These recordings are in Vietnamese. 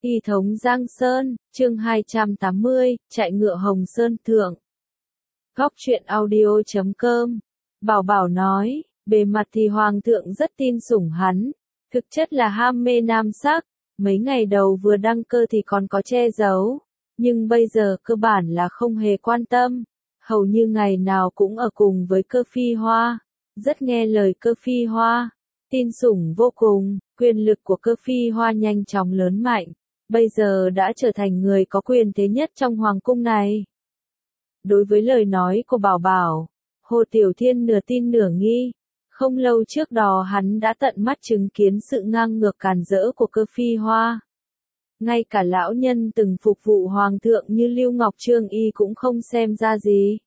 Y thống Giang Sơn, chương 280, chạy ngựa Hồng Sơn Thượng. Góc truyện audio.com. Bảo Bảo nói, bề mặt thì Hoàng thượng rất tin sủng hắn, thực chất là ham mê nam sắc, mấy ngày đầu vừa đăng cơ thì còn có che giấu, nhưng bây giờ cơ bản là không hề quan tâm, hầu như ngày nào cũng ở cùng với Cơ Phi Hoa, rất nghe lời Cơ Phi Hoa, tin sủng vô cùng, quyền lực của Cơ Phi Hoa nhanh chóng lớn mạnh. Bây giờ đã trở thành người có quyền thế nhất trong hoàng cung này. Đối với lời nói của Bảo Bảo, Hồ Tiểu Thiên nửa tin nửa nghi. Không lâu trước đó hắn đã tận mắt chứng kiến sự ngang ngược càn rỡ của Cơ Phi Hoa. Ngay cả lão nhân từng phục vụ hoàng thượng như Lưu Ngọc Trương Y cũng không xem ra gì.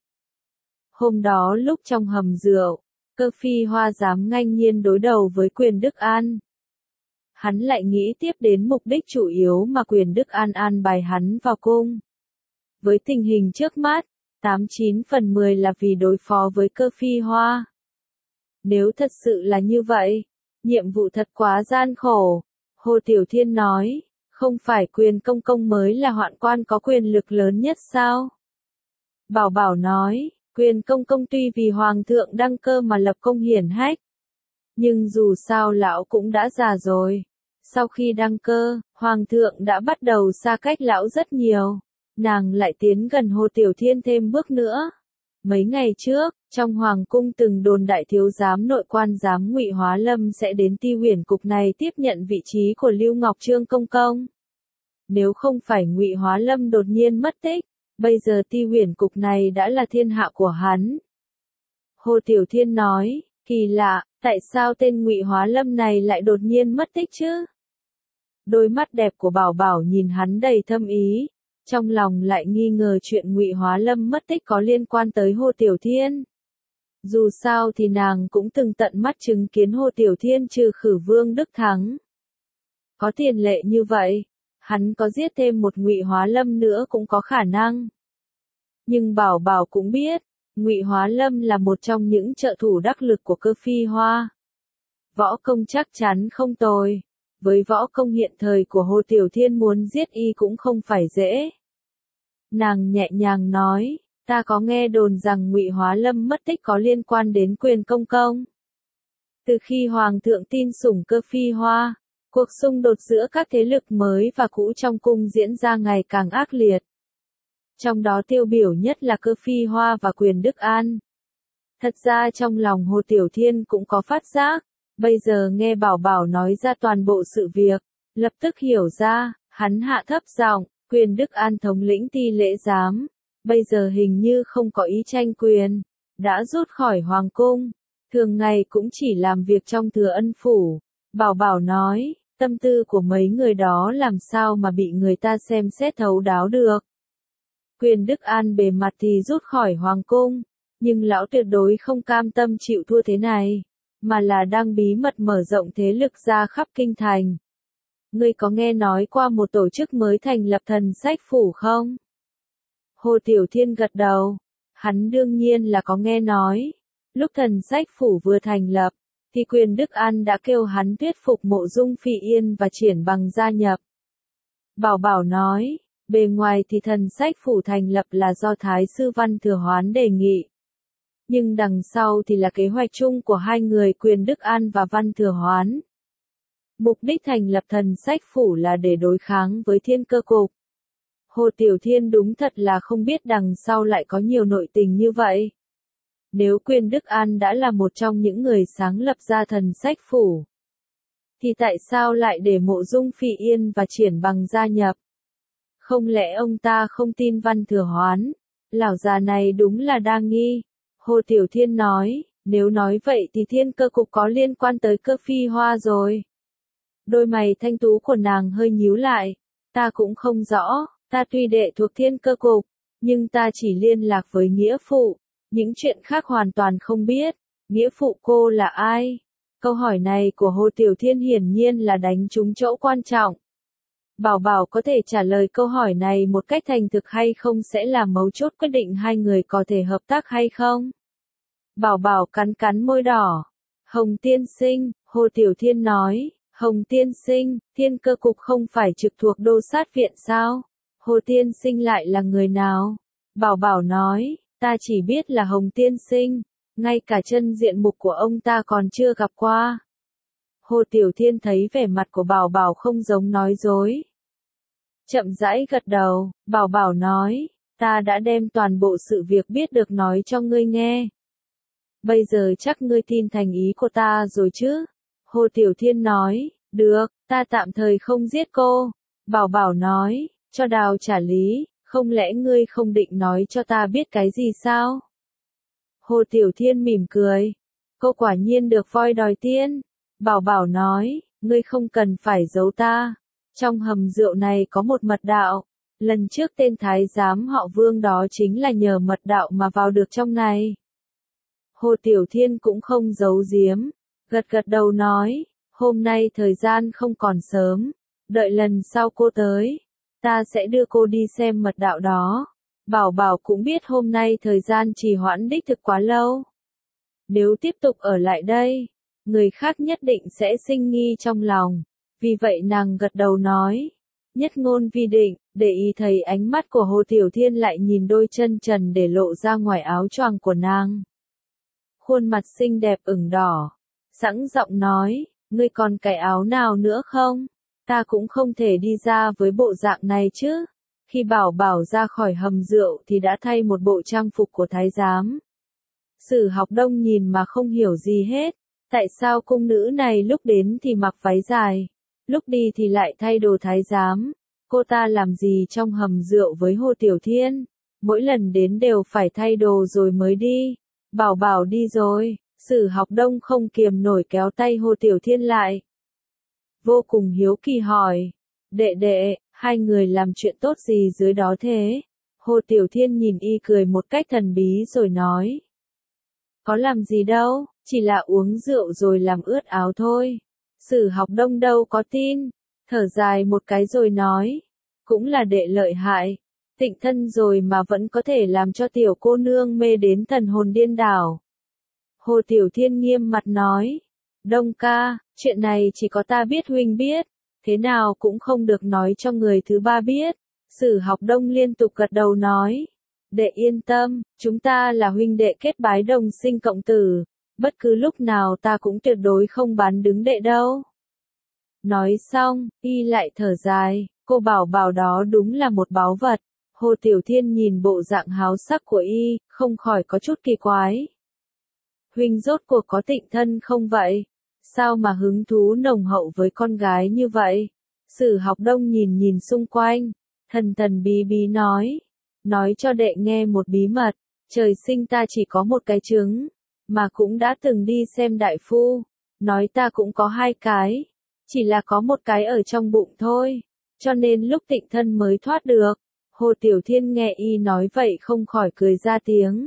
Hôm đó lúc trong hầm rượu, Cơ Phi Hoa dám nghênh nhiên đối đầu với Quyền Đức An. Hắn lại nghĩ tiếp đến mục đích chủ yếu mà Quyền Đức An an bài hắn vào cung. Với tình hình trước mắt, 89 phần 10 là vì đối phó với Cơ Phi Hoa. Nếu thật sự là như vậy, nhiệm vụ thật quá gian khổ. Hồ Tiểu Thiên nói, không phải Quyền công công mới là hoạn quan có quyền lực lớn nhất sao? Bảo Bảo nói, Quyền công công tuy vì Hoàng thượng đăng cơ mà lập công hiển hách. Nhưng dù sao lão cũng đã già rồi. Sau khi đăng cơ, Hoàng thượng đã bắt đầu xa cách lão rất nhiều. Nàng lại tiến gần Hồ Tiểu Thiên thêm bước nữa. Mấy ngày trước, trong Hoàng cung từng đồn đại thiếu giám nội quan giám Ngụy Hóa Lâm sẽ đến Ti Huyền cục này tiếp nhận vị trí của Lưu Ngọc Trương công công. Nếu không phải Ngụy Hóa Lâm đột nhiên mất tích, bây giờ Ti Huyền cục này đã là thiên hạ của hắn. Hồ Tiểu Thiên nói, kỳ lạ, tại sao tên Ngụy Hóa Lâm này lại đột nhiên mất tích chứ? Đôi mắt đẹp của Bảo Bảo nhìn hắn đầy thâm ý, trong lòng lại nghi ngờ chuyện Ngụy Hóa Lâm mất tích có liên quan tới Hồ Tiểu Thiên. Dù sao thì nàng cũng từng tận mắt chứng kiến Hồ Tiểu Thiên trừ khử Vương Đức Thắng. Có tiền lệ như vậy, hắn có giết thêm một Ngụy Hóa Lâm nữa cũng có khả năng. Nhưng Bảo Bảo cũng biết, Ngụy Hóa Lâm là một trong những trợ thủ đắc lực của Cơ Phi Hoa. Võ công chắc chắn không tồi. Với võ công hiện thời của Hồ Tiểu Thiên muốn giết y cũng không phải dễ. Nàng nhẹ nhàng nói, ta có nghe đồn rằng Ngụy Hóa Lâm mất tích có liên quan đến Quyền công công. Từ khi Hoàng thượng tin sủng Cơ Phi Hoa, cuộc xung đột giữa các thế lực mới và cũ trong cung diễn ra ngày càng ác liệt. Trong đó tiêu biểu nhất là Cơ Phi Hoa và Quyền Đức An. Thật ra trong lòng Hồ Tiểu Thiên cũng có phát giác. Bây giờ nghe Bảo Bảo nói ra toàn bộ sự việc, lập tức hiểu ra, hắn hạ thấp giọng, Quyền Đức An thống lĩnh Ti Lễ Giám, bây giờ hình như không có ý tranh quyền, đã rút khỏi hoàng cung, thường ngày cũng chỉ làm việc trong Thừa Ân phủ. Bảo Bảo nói, tâm tư của mấy người đó làm sao mà bị người ta xem xét thấu đáo được. Quyền Đức An bề mặt thì rút khỏi hoàng cung, nhưng lão tuyệt đối không cam tâm chịu thua thế này. Mà là đang bí mật mở rộng thế lực ra khắp kinh thành. Ngươi có nghe nói qua một tổ chức mới thành lập Thần Sách Phủ không? Hồ Tiểu Thiên gật đầu. Hắn đương nhiên là có nghe nói. Lúc Thần Sách Phủ vừa thành lập, thì Quyền Đức An đã kêu hắn thuyết phục Mộ Dung Phi Yên và Triển Bằng gia nhập. Bảo Bảo nói, bề ngoài thì Thần Sách Phủ thành lập là do Thái sư Văn Thừa Hoán đề nghị. Nhưng đằng sau thì là kế hoạch chung của hai người Quyền Đức An và Văn Thừa Hoán. Mục đích thành lập Thần Sách Phủ là để đối kháng với Thiên Cơ cục. Hồ Tiểu Thiên đúng thật là không biết đằng sau lại có nhiều nội tình như vậy. Nếu Quyền Đức An đã là một trong những người sáng lập ra Thần Sách Phủ, thì tại sao lại để Mộ Dung Phi Yên và Triển Bằng gia nhập? Không lẽ ông ta không tin Văn Thừa Hoán? Lão già này đúng là đa nghi. Hồ Tiểu Thiên nói, nếu nói vậy thì Thiên Cơ cục có liên quan tới Cơ Phi Hoa rồi. Đôi mày thanh tú của nàng hơi nhíu lại, ta cũng không rõ, ta tuy đệ thuộc Thiên Cơ cục, nhưng ta chỉ liên lạc với nghĩa phụ, những chuyện khác hoàn toàn không biết, nghĩa phụ cô là ai? Câu hỏi này của Hồ Tiểu Thiên hiển nhiên là đánh trúng chỗ quan trọng. Bảo Bảo có thể trả lời câu hỏi này một cách thành thực hay không sẽ là mấu chốt quyết định hai người có thể hợp tác hay không. Bảo Bảo cắn cắn môi đỏ. Hồng tiên sinh, Hồ Tiểu Thiên nói, Hồng tiên sinh, thiên cơ cục không phải trực thuộc đô sát viện sao? Hồ tiên sinh lại là người nào? Bảo Bảo nói, ta chỉ biết là Hồng tiên sinh, ngay cả chân diện mục của ông ta còn chưa gặp qua. Hồ Tiểu Thiên thấy vẻ mặt của Bảo Bảo không giống nói dối. Chậm rãi gật đầu, Bảo Bảo nói, ta đã đem toàn bộ sự việc biết được nói cho ngươi nghe. Bây giờ chắc ngươi tin thành ý của ta rồi chứ? Hồ Tiểu Thiên nói, được, ta tạm thời không giết cô. Bảo Bảo nói, cho đào trả lý, không lẽ ngươi không định nói cho ta biết cái gì sao? Hồ Tiểu Thiên mỉm cười, cô quả nhiên được voi đòi tiên. Bảo Bảo nói, ngươi không cần phải giấu ta. Trong hầm rượu này có một mật đạo. Lần trước tên thái giám họ Vương đó chính là nhờ mật đạo mà vào được trong này. Hồ Tiểu Thiên cũng không giấu giếm, gật gật đầu nói, hôm nay thời gian không còn sớm, đợi lần sau cô tới, ta sẽ đưa cô đi xem mật đạo đó. Bảo Bảo cũng biết hôm nay thời gian trì hoãn đích thực quá lâu. Nếu tiếp tục ở lại đây, người khác nhất định sẽ sinh nghi trong lòng. Vì vậy nàng gật đầu nói, nhất ngôn vi định, để ý thấy ánh mắt của Hồ Tiểu Thiên lại nhìn đôi chân trần để lộ ra ngoài áo choàng của nàng. Khuôn mặt xinh đẹp ửng đỏ, sẵn giọng nói, ngươi còn cái áo nào nữa không? Ta cũng không thể đi ra với bộ dạng này chứ. Khi Bảo Bảo ra khỏi hầm rượu thì đã thay một bộ trang phục của thái giám. Sử Học Đông nhìn mà không hiểu gì hết, tại sao cung nữ này lúc đến thì mặc váy dài, lúc đi thì lại thay đồ thái giám. Cô ta làm gì trong hầm rượu với Hồ Tiểu Thiên? Mỗi lần đến đều phải thay đồ rồi mới đi. Bảo Bảo đi rồi, Sử Học Đông không kiềm nổi kéo tay Hồ Tiểu Thiên lại. Vô cùng hiếu kỳ hỏi, đệ đệ, hai người làm chuyện tốt gì dưới đó thế? Hồ Tiểu Thiên nhìn y cười một cách thần bí rồi nói. Có làm gì đâu, chỉ là uống rượu rồi làm ướt áo thôi. Sử Học Đông đâu có tin, thở dài một cái rồi nói. Cũng là đệ lợi hại, tịnh thân rồi mà vẫn có thể làm cho tiểu cô nương mê đến thần hồn điên đảo. Hồ Tiểu Thiên nghiêm mặt nói. Đông ca, chuyện này chỉ có ta biết huynh biết, thế nào cũng không được nói cho người thứ ba biết. Sử Học Đông liên tục gật đầu nói. Đệ yên tâm, chúng ta là huynh đệ kết bái đồng sinh cộng tử, bất cứ lúc nào ta cũng tuyệt đối không bán đứng đệ đâu. Nói xong, y lại thở dài, cô Bảo Bảo đó đúng là một báu vật. Hồ Tiểu Thiên nhìn bộ dạng háo sắc của y, không khỏi có chút kỳ quái. Huynh rốt cuộc có tịnh thân không vậy? Sao mà hứng thú nồng hậu với con gái như vậy? Sử Học Đông nhìn nhìn xung quanh, thần thần bí bí nói cho đệ nghe một bí mật, trời sinh ta chỉ có một cái trứng, mà cũng đã từng đi xem đại phu, nói ta cũng có hai cái, chỉ là có một cái ở trong bụng thôi, cho nên lúc tịnh thân mới thoát được. Hồ Tiểu Thiên nghe y nói vậy không khỏi cười ra tiếng.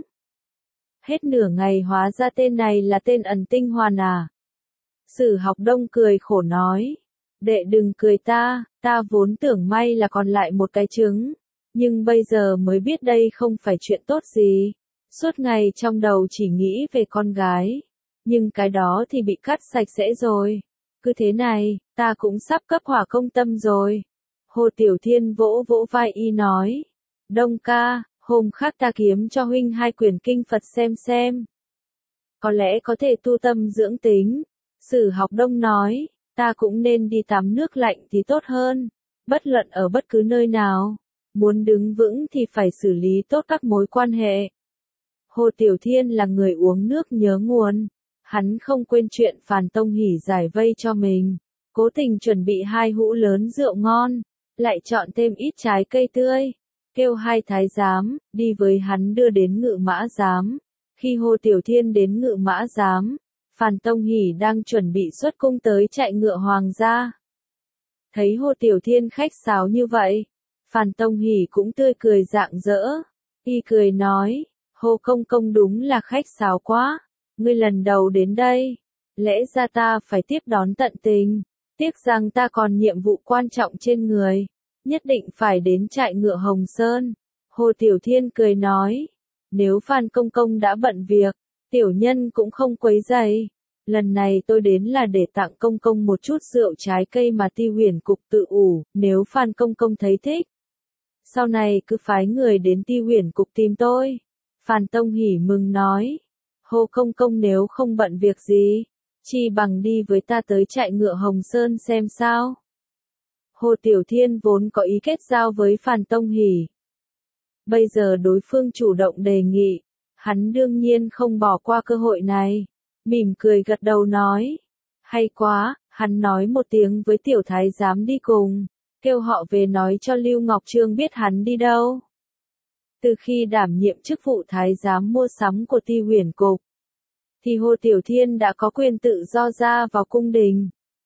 Hết nửa ngày hóa ra tên này là tên Ẩn Tinh Hoàn à? Sử Học Đông cười khổ nói. Đệ đừng cười ta vốn tưởng may là còn lại một cái trứng, nhưng bây giờ mới biết đây không phải chuyện tốt gì. Suốt ngày trong đầu chỉ nghĩ về con gái, nhưng cái đó thì bị cắt sạch sẽ rồi. Cứ thế này, ta cũng sắp cấp hỏa công tâm rồi. Hồ Tiểu Thiên vỗ vỗ vai y nói. Đông ca, hôm khác ta kiếm cho huynh hai quyển kinh Phật xem. Có lẽ có thể tu tâm dưỡng tính. Sử Học Đông nói, ta cũng nên đi tắm nước lạnh thì tốt hơn. Bất luận ở bất cứ nơi nào, muốn đứng vững thì phải xử lý tốt các mối quan hệ. Hồ Tiểu Thiên là người uống nước nhớ nguồn. Hắn không quên chuyện Phàn Tông Hỷ giải vây cho mình. Cố tình chuẩn bị hai hũ lớn rượu ngon, lại chọn thêm ít trái cây tươi. Kêu hai thái giám, đi với hắn đưa đến Ngự Mã Giám. Khi Hồ Tiểu Thiên đến Ngự Mã Giám, Phàn Tông Hỷ đang chuẩn bị xuất cung tới chạy ngựa hoàng gia. Thấy Hồ Tiểu Thiên khách sáo như vậy, Phàn Tông Hỷ cũng tươi cười rạng rỡ. Y cười nói, Hồ Công Công đúng là khách sáo quá, ngươi lần đầu đến đây, lẽ ra ta phải tiếp đón tận tình, tiếc rằng ta còn nhiệm vụ quan trọng trên người, nhất định phải đến trại ngựa Hồng Sơn. Hồ Tiểu Thiên cười nói, nếu Phan Công Công đã bận việc, tiểu nhân cũng không quấy rầy. lần này tôi đến là để tặng công công một chút rượu trái cây mà Ti Huyền cục tự ủ, nếu Phan công công thấy thích. Sau này cứ phái người đến Ti Huyền cục tìm tôi. Phan Tông Hỷ mừng nói. Hồ công công nếu không bận việc gì, chi bằng đi với ta tới trại ngựa Hồng Sơn xem sao. Hồ Tiểu Thiên vốn có ý kết giao với Phan Tông Hỷ. Bây giờ đối phương chủ động đề nghị, hắn đương nhiên không bỏ qua cơ hội này. Mỉm cười gật đầu nói. Hay quá, hắn nói một tiếng với tiểu thái giám đi cùng, kêu họ về nói cho Lưu Ngọc Trương biết hắn đi đâu. Từ khi đảm nhiệm chức vụ thái giám mua sắm của Ti Huyền cục, thì Hồ Tiểu Thiên đã có quyền tự do ra vào cung đình.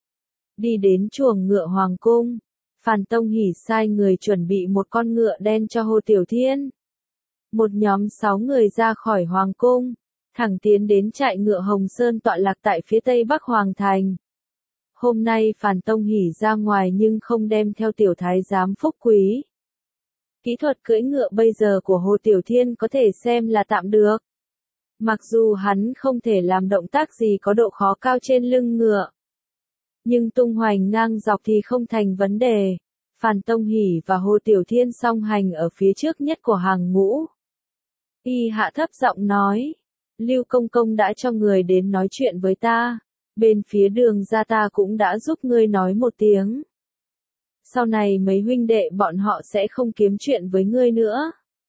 Đi đến chuồng ngựa hoàng cung, Phan Tông Hỷ sai người chuẩn bị một con ngựa đen cho Hồ Tiểu Thiên. Một nhóm 6 người ra khỏi hoàng cung, thẳng tiến đến trại ngựa Hồng Sơn tọa lạc tại phía tây bắc hoàng thành. Hôm nay Phan Tông Hỷ ra ngoài nhưng không đem theo tiểu thái giám Phúc Quý. Kỹ thuật cưỡi ngựa bây giờ của Hồ Tiểu Thiên có thể xem là tạm được. Mặc dù hắn không thể làm động tác gì có độ khó cao trên lưng ngựa, nhưng tung hoành ngang dọc thì không thành vấn đề. Phan Tông Hỷ và Hồ Tiểu Thiên song hành ở phía trước nhất của hàng ngũ. Y hạ thấp giọng nói, Lưu công công đã cho người đến nói chuyện với ta, bên phía Đường gia ta cũng đã giúp ngươi nói một tiếng. Sau này mấy huynh đệ bọn họ sẽ không kiếm chuyện với ngươi nữa.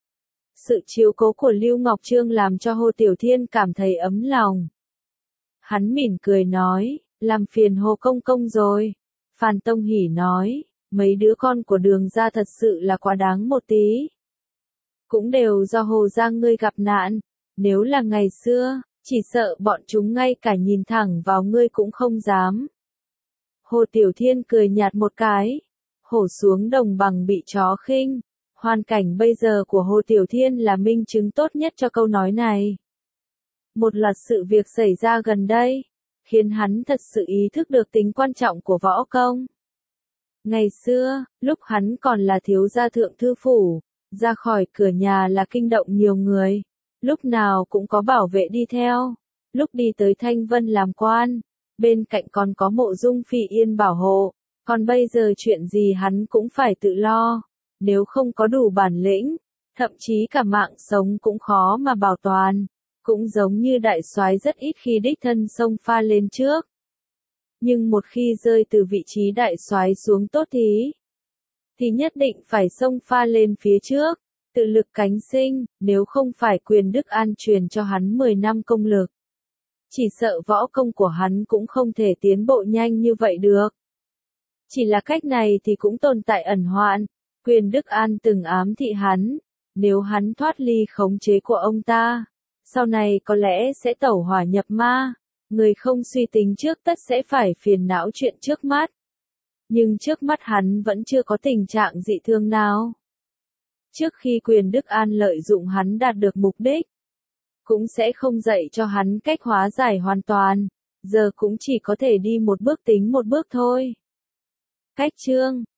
Sự chiếu cố của Lưu Ngọc Trương làm cho Hồ Tiểu Thiên cảm thấy ấm lòng. Hắn mỉm cười nói, làm phiền Hồ công công rồi. Phan Tông Hỷ nói, mấy đứa con của Đường gia thật sự là quá đáng một tí. Cũng đều do Hồ gia ngươi gặp nạn, nếu là ngày xưa, chỉ sợ bọn chúng ngay cả nhìn thẳng vào ngươi cũng không dám. Hồ Tiểu Thiên cười nhạt một cái, hổ xuống đồng bằng bị chó khinh. Hoàn cảnh bây giờ của Hồ Tiểu Thiên là minh chứng tốt nhất cho câu nói này. Một loạt sự việc xảy ra gần đây, khiến hắn thật sự ý thức được tính quan trọng của võ công. Ngày xưa, lúc hắn còn là thiếu gia thượng thư phủ, ra khỏi cửa nhà là kinh động nhiều người, lúc nào cũng có bảo vệ đi theo, lúc đi tới Thanh Vân làm quan, bên cạnh còn có Mộ Dung Phi Yên bảo hộ, còn bây giờ chuyện gì hắn cũng phải tự lo, nếu không có đủ bản lĩnh, thậm chí cả mạng sống cũng khó mà bảo toàn, cũng giống như đại soái rất ít khi đích thân xông pha lên trước. Nhưng một khi rơi từ vị trí đại soái xuống tốt thì nhất định phải xông pha lên phía trước, tự lực cánh sinh, nếu không phải Quyền Đức An truyền cho hắn 10 năm công lực. Chỉ sợ võ công của hắn cũng không thể tiến bộ nhanh như vậy được. Chỉ là cách này thì cũng tồn tại ẩn hoạn, Quyền Đức An từng ám thị hắn, nếu hắn thoát ly khống chế của ông ta, sau này có lẽ sẽ tẩu hỏa nhập ma, người không suy tính trước tất sẽ phải phiền não chuyện trước mắt. Nhưng trước mắt hắn vẫn chưa có tình trạng dị thương nào. Trước khi Quyền Đức An lợi dụng hắn đạt được mục đích, cũng sẽ không dạy cho hắn cách hóa giải hoàn toàn, giờ cũng chỉ có thể đi một bước tính một bước thôi. Cách chương